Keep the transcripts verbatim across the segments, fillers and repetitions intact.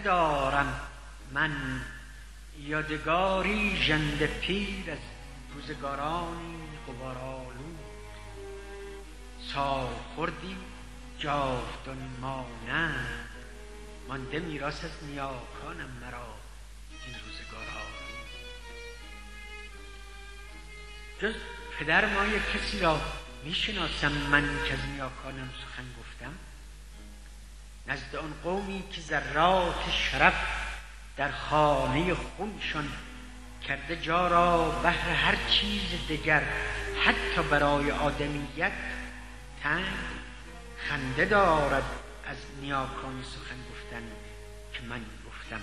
دارم من یادگاری ژنده پیر از روزگارانی غبارآلود، سال خوردی جاودان مانند مانده میراث از نیاکانم مرا این روزگارآلود. جز پدر مایه کسی را میشناسم من که از نیاکانم سخن گفتم؟ نزد آن قومی که ذرات شرف در خانه خونشان کرده جا را بهر هر چیز دگر، حتی برای آدمیت تنگ، خنده دارد از نیاکان سخن گفتن که من گفتم.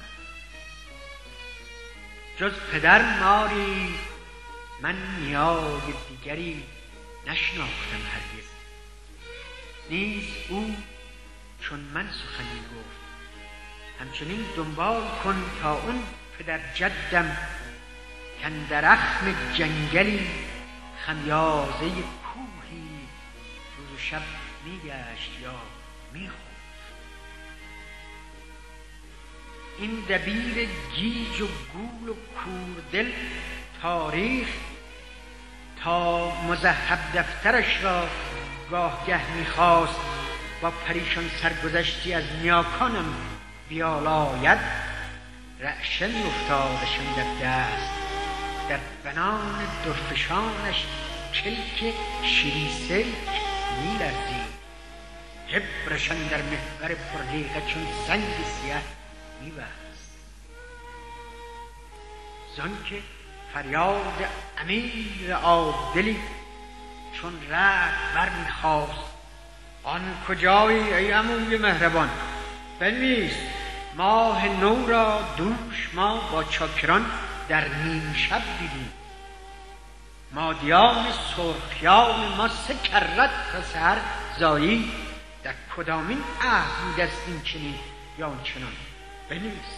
جز پدر ماری من نیای دیگری نشناختم هرگز، نیز او چون من سخنی گفت. همچنین دنبال کن تا اون پدر جدم کاندر اخم جنگلی خمیازه کوهی روز و شب میگشت یا میخفت. این دبیر گیج و گول و کوردل تاریخ تا مذهب دفترش را گاهگه میخواست با پریشان سرگذشتی از نیاکانم بیالاید، رعشه میافتادشان در دست، در بنان درفشانش کلک شیری سلک میلرزید، حبرشان در محور پرریغه چون سنگ سیه میبست. زان که فریاد امیر عادلی چون رعد برمیخاست، آن کجایی ای عموی مهربان؟ بنویس ماه نو را دوش ما با چاکران در نیم شب دیدیم. مادیان سرخیان ما سه کرت تا سحر زایی، در کدامین عهد بودست این چنین یا آن چنان؟ بنویس.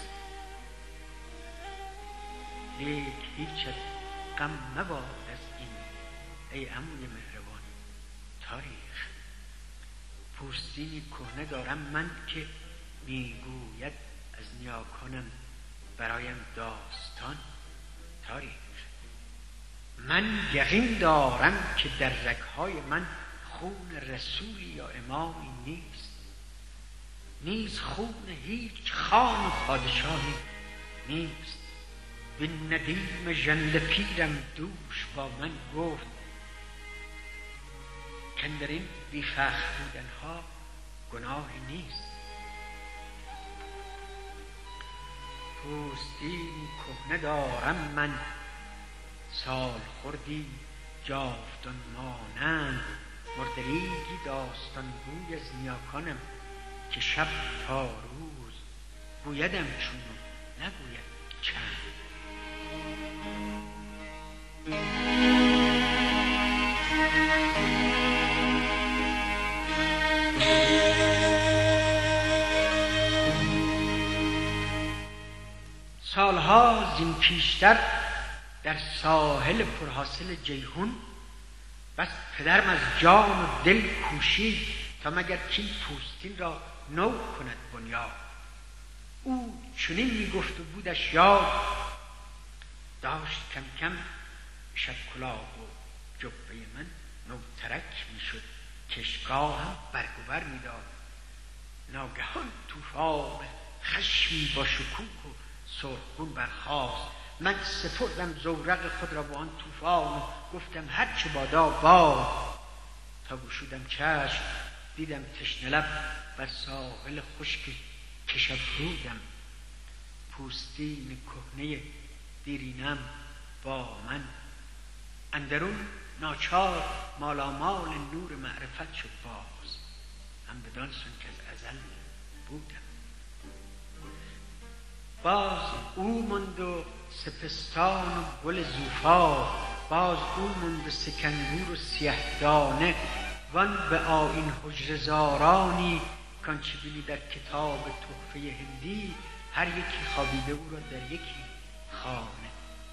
لیک هیچت غم مباد از این ای عموی مهربان. تاریخ پوستینی کهنه دارم من که میگوید از نیاکانم برایم داستان. تاریخ من یقین دارم که در رگهای من خون رسولی یا امامی نیست، نیز خون هیچ خان و پادشاهی نیست. به ندیم ژنده پیرم دوش با من گفت کاندر این بیفخر بودنها گناهی نیست. پوستینی کهنه دارم من سال خوردی جاودان مانند، مردریگی داستان گوی از نیاکانم که شب تا روز گویدم چون نگوید چند. سالها زین پیشتر در ساحل پرحاصل جیهون بس پدرم از جان و دل کوشید تا مگر کین پوستین را نو کند بنیاد. او چنین میگفت و بودش یاد، داشت کم کم شب کلاه و جبه من نوترک میشد، کشگاهم برگوبر میداد. ناگهان طوفان خشمی با شکوه و سرخگون برخاست. من سپردم زورق خود را با آن طوفان و گفتم هرچه بادا باد. تا گشودم چشم دیدم تشنه لب بر ساحل خشک کشف رودم. پوستین کهنه دیرینم با من اندرون ناچار مالامال نور معرفت شد باز. هم بدان سان که از ازل بودم. باز او ماند و سپستان و گل زوفا، باز او ماند و سکنگور و سیه دانه، وان به آیین حجره زارانی کانچه بینی در کتاب تحفه هندی، هر یکی خوابیده او را در یکی خانه.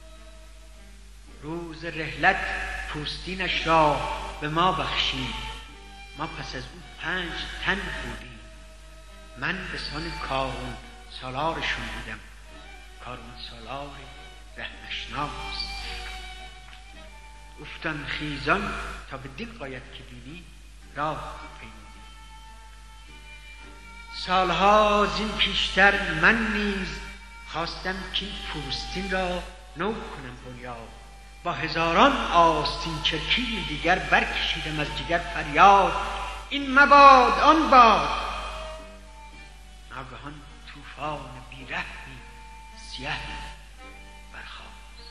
روز رحلت پوستینش را به ما بخشید، ما پس از او پنج تن بودیم. من به سان کارون سالارشون بودم، کاروان سالار رهنشناس. گفتن خیزان تا به دل قاید که بینی راه پیمودی. سالها زین پیشتر من نیز خواستم که این پوستین را نو کنم بنیاد. با هزاران آستین چرکی دیگر برکشیدم از جگر فریاد. این مباد آن باد. ناگهان طوفان بیرحمی سیه برخاست.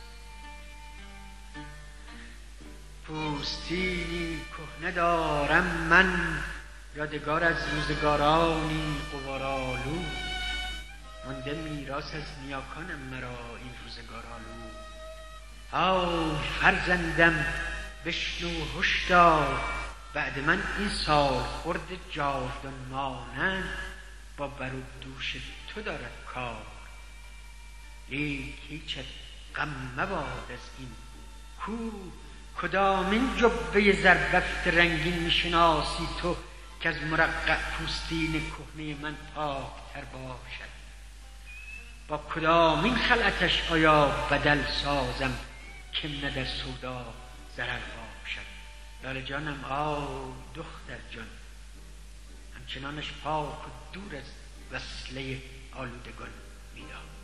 پوستینی کهنه دارم من، یادگار از روزگارانی غبارآلود. مانده میراث از نیاکانم مرا این روزگارآلود. آی فرزندم بشنو هشدار، بعد من این سال خورد جاودان مانند با بر و دوش تو دارد کار. لیک هیچت غم مباد از این کو، کدامین جبه زربفت رنگین میشناسی تو که از مرقع پوستین کهنه من پاکتر باشد. با کدامین خلعتش آیا بدل سازم که نه در سودا ضرر باشد. لاله جانم آه دختر جان، همچنانش پاک و دور از وصله آلودگان میداد.